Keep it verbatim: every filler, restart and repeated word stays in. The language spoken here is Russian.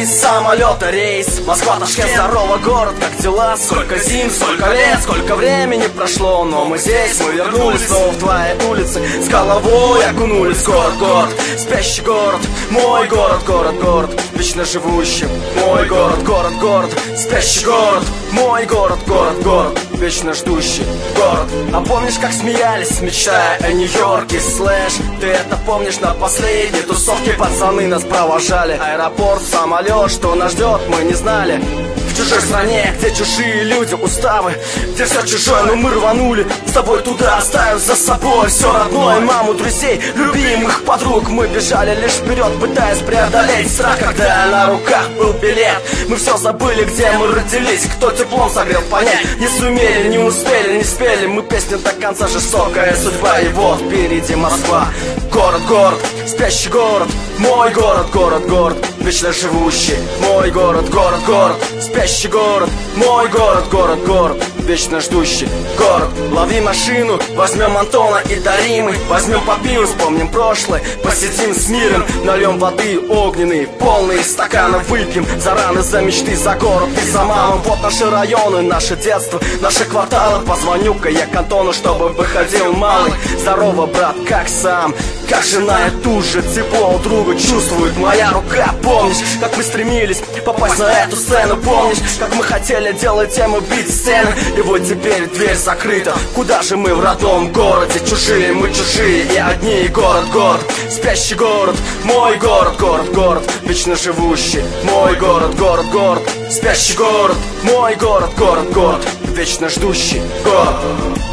из самолета рейс Москва, Ташкент, здорово, город, как дела? Сколько зим, сколько лет, сколько времени прошло, но мы здесь, мы вернулись снова в твои улицы. С головой окунулись в город, город, спящий город, мой город, город, город, вечно живущий, мой город, город, город, спящий город, мой город, город, город, вечно ждущий город. А помнишь, как смеялись, мечтая о Нью-Йорке, слэш? Ты это помнишь, на последней тусовке пацаны нас провожали. Аэропорт, самолет, что нас ждет, мы не знали. В чужой стране, где чужие люди, уставы, где все чужое, но мы рванули с тобой туда, оставив за собой все родное, маму, друзей, любимых подруг. Мы бежали лишь вперед, пытаясь преодолеть страх, когда на руках был билет. Мы все забыли, где мы родились, кто теплом согрел, понять не сумели, не успели, не спели мы песню до конца, жестокая судьба. И вот впереди Москва, город, город, спящий город, мой город, город, город, вечно живущий, мой город, город, город, спящий город, мой город, город, город, вечно ждущий город. Лови машину, возьмем Антона и Даримы, возьмем по пиву, вспомним прошлое, посидим с миром, нальем воды огненные, полные стаканы выпьем за раны, за мечты, за город и за маму. Вот наши районы, наше детство, наши кварталы. Позвоню-ка я к Антону, чтобы выходил малый. Здорово, брат, как сам? Как жена, я тут же тепло друга чувствует моя рука. Помнишь, как мы стремились попасть на эту сцену? Помнишь, как мы хотели делать тему, бить сцены? И вот теперь дверь закрыта. Куда же мы в родном городе? Чужие, мы чужие и одни. Город, город, спящий город, мой город, город, город, вечно живущий, мой город, город, город, спящий город, мой город, город, город, вечно ждущий город.